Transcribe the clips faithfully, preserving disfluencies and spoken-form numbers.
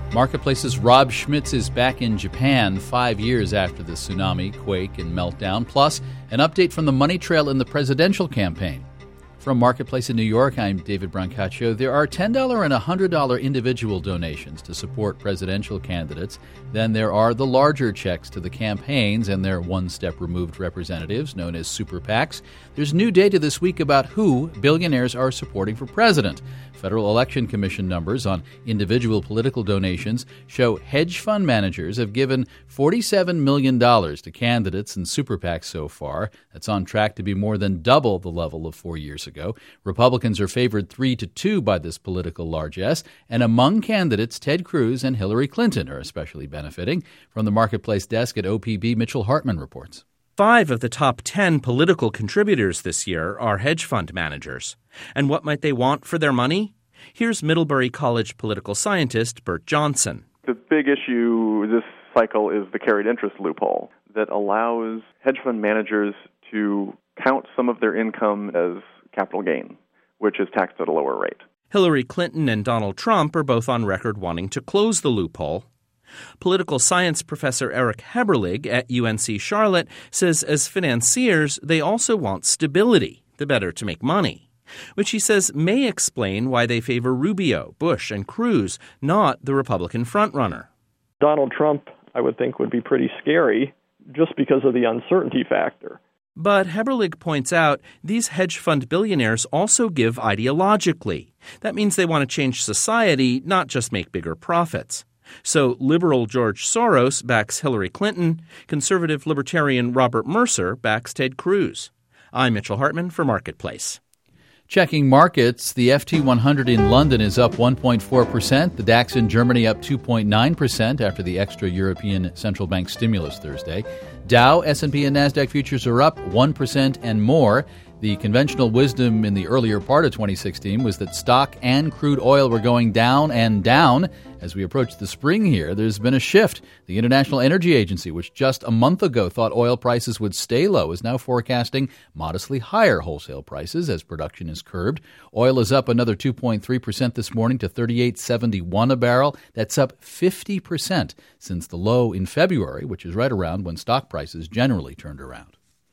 Marketplace's Rob Schmitz is back in Japan five years after the tsunami, quake, and meltdown, plus an update from the money trail in the presidential campaign. From Marketplace in New York, I'm David Brancaccio. There are ten dollars and one hundred dollars individual donations to support presidential candidates. Then there are the larger checks to the campaigns and their one-step removed representatives, known as super PACs. There's new data this week about who billionaires are supporting for president. Federal Election Commission numbers on individual political donations show hedge fund managers have given forty-seven million dollars to candidates and super PACs so far. That's on track to be more than double the level of four years ago. Republicans are favored three to two by this political largesse, and among candidates, Ted Cruz and Hillary Clinton are especially benefiting. From the Marketplace desk at O P B, Mitchell Hartman reports. Five of the top ten political contributors this year are hedge fund managers. And what might they want for their money? Here's Middlebury College political scientist Bert Johnson. The big issue this cycle is the carried interest loophole that allows hedge fund managers to count some of their income as capital gain, which is taxed at a lower rate. Hillary Clinton and Donald Trump are both on record wanting to close the loophole. Political science professor Eric Heberlig at U N C Charlotte says as financiers, they also want stability, the better to make money, which he says may explain why they favor Rubio, Bush, and Cruz, not the Republican frontrunner. Donald Trump, I would think, would be pretty scary just because of the uncertainty factor. But Heberlig points out these hedge fund billionaires also give ideologically. That means they want to change society, not just make bigger profits. So liberal George Soros backs Hillary Clinton, conservative libertarian Robert Mercer backs Ted Cruz. I'm Mitchell Hartman for Marketplace. Checking markets, the F T one hundred in London is up one point four percent. The DAX in Germany up two point nine percent after the extra European Central Bank stimulus Thursday. Dow, S and P, and NASDAQ futures are up one percent and more. The conventional wisdom in the earlier part of twenty sixteen was that stock and crude oil were going down and down. As we approach the spring here, there's been a shift. The International Energy Agency, which just a month ago thought oil prices would stay low, is now forecasting modestly higher wholesale prices as production is curbed. Oil is up another two point three percent this morning to thirty-eight seventy-one a barrel. That's up fifty percent since the low in February, which is right around when stock prices generally turned around.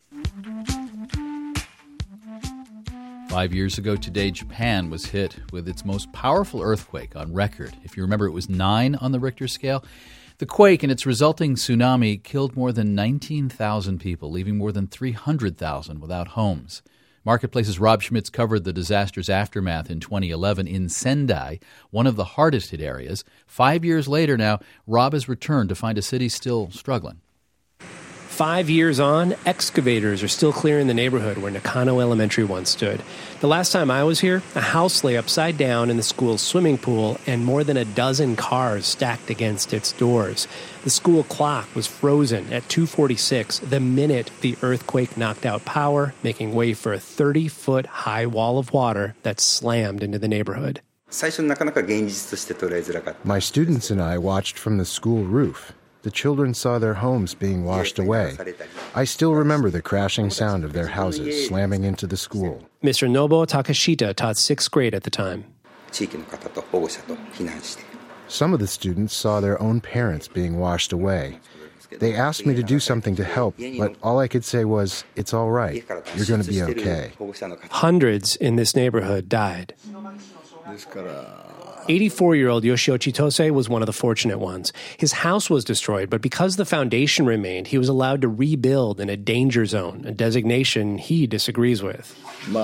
Five years ago today, Japan was hit with its most powerful earthquake on record. If you remember, it was nine on the Richter scale. The quake and its resulting tsunami killed more than nineteen thousand people, leaving more than three hundred thousand without homes. Marketplace's Rob Schmitz covered the disaster's aftermath in twenty eleven in Sendai, one of the hardest hit areas. Five years later now, Rob has returned to find a city still struggling. Five years on, excavators are still clearing the neighborhood where Nakano Elementary once stood. The last time I was here, a house lay upside down in the school's swimming pool and more than a dozen cars stacked against its doors. The school clock was frozen at two forty-six the minute the earthquake knocked out power, making way for a thirty-foot high wall of water that slammed into the neighborhood. My students and I watched from the school roof. The children saw their homes being washed away. I still remember the crashing sound of their houses slamming into the school. Mister Nobuo Takashita taught sixth grade at the time. Some of the students saw their own parents being washed away. They asked me to do something to help, but all I could say was, "It's all right. You're going to be okay." Hundreds in this neighborhood died. eighty-four-year-old Yoshio Chitose was one of the fortunate ones. His house was destroyed, but because the foundation remained, he was allowed to rebuild in a danger zone, a designation he disagrees with.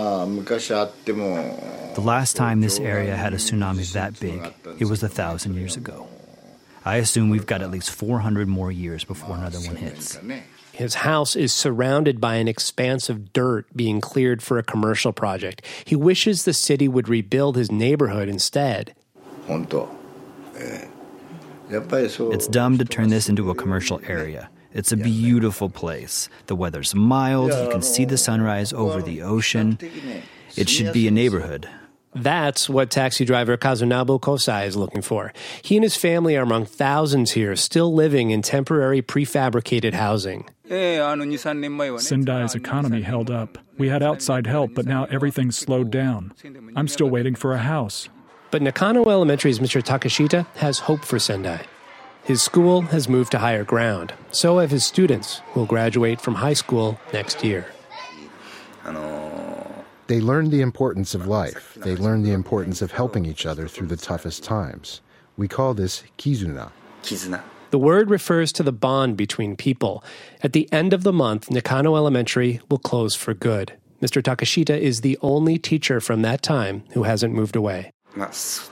The last time this area had a tsunami that big, it was a thousand years ago. I assume we've got at least four hundred more years before another one hits. His house is surrounded by an expanse of dirt being cleared for a commercial project. He wishes the city would rebuild his neighborhood instead. It's dumb to turn this into a commercial area. It's a beautiful place. The weather's mild, you can see the sunrise over the ocean. It should be a neighborhood. That's what taxi driver Kazunobu Kosai is looking for. He and his family are among thousands here still living in temporary prefabricated housing. Sendai's economy held up. We had outside help, but now everything's slowed down. I'm still waiting for a house. But Nakano Elementary's Mister Takeshita has hope for Sendai. His school has moved to higher ground. So have his students, who will graduate from high school next year. They learned the importance of life. They learned the importance of helping each other through the toughest times. We call this kizuna. Kizuna. The word refers to the bond between people. At the end of the month, Nakano Elementary will close for good. Mister Takeshita is the only teacher from that time who hasn't moved away. The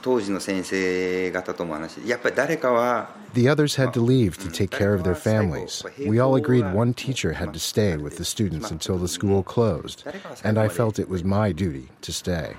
others had to leave to take care of their families. We all agreed one teacher had to stay with the students until the school closed, and I felt it was my duty to stay.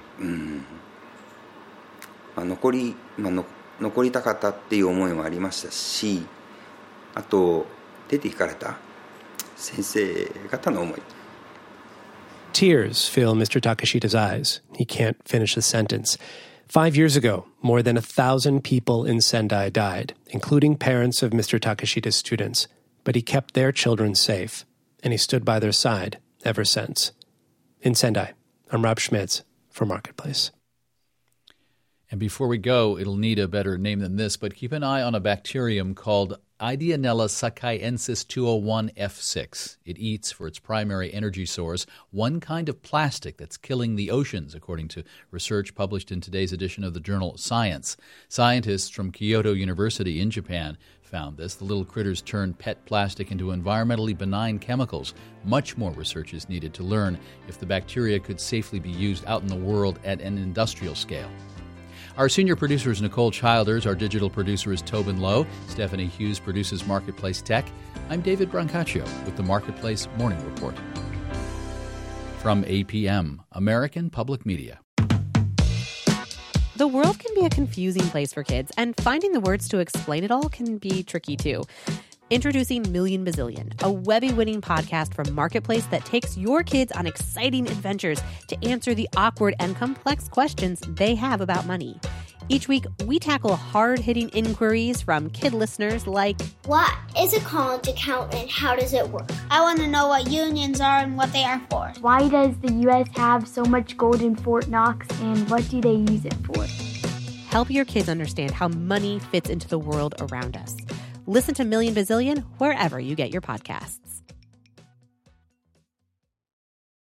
Tears fill Mister Takeshita's eyes. He can't finish a sentence. Five years ago, more than a thousand people in Sendai died, including parents of Mister Takeshita's students. But he kept their children safe, and he stood by their side ever since. In Sendai, I'm Rob Schmitz for Marketplace. And before we go, it'll need a better name than this, but keep an eye on a bacterium called Ideonella sakaiensis two oh one F six. It eats, for its primary energy source, one kind of plastic that's killing the oceans, according to research published in today's edition of the journal Science. Scientists from Kyoto University in Japan found this. The little critters turn pet plastic into environmentally benign chemicals. Much more research is needed to learn if the bacteria could safely be used out in the world at an industrial scale. Our senior producer is Nicole Childers. Our digital producer is Tobin Lowe. Stephanie Hughes produces Marketplace Tech. I'm David Brancaccio with the Marketplace Morning Report. From A P M, American Public Media. The world can be a confusing place for kids, and finding the words to explain it all can be tricky too. Introducing Million Bazillion, a Webby-winning podcast from Marketplace that takes your kids on exciting adventures to answer the awkward and complex questions they have about money. Each week, we tackle hard-hitting inquiries from kid listeners like, what is a college account and how does it work? I want to know what unions are and what they are for. Why does the U S have so much gold in Fort Knox and what do they use it for? Help your kids understand how money fits into the world around us. Listen to Million Bazillion wherever you get your podcasts.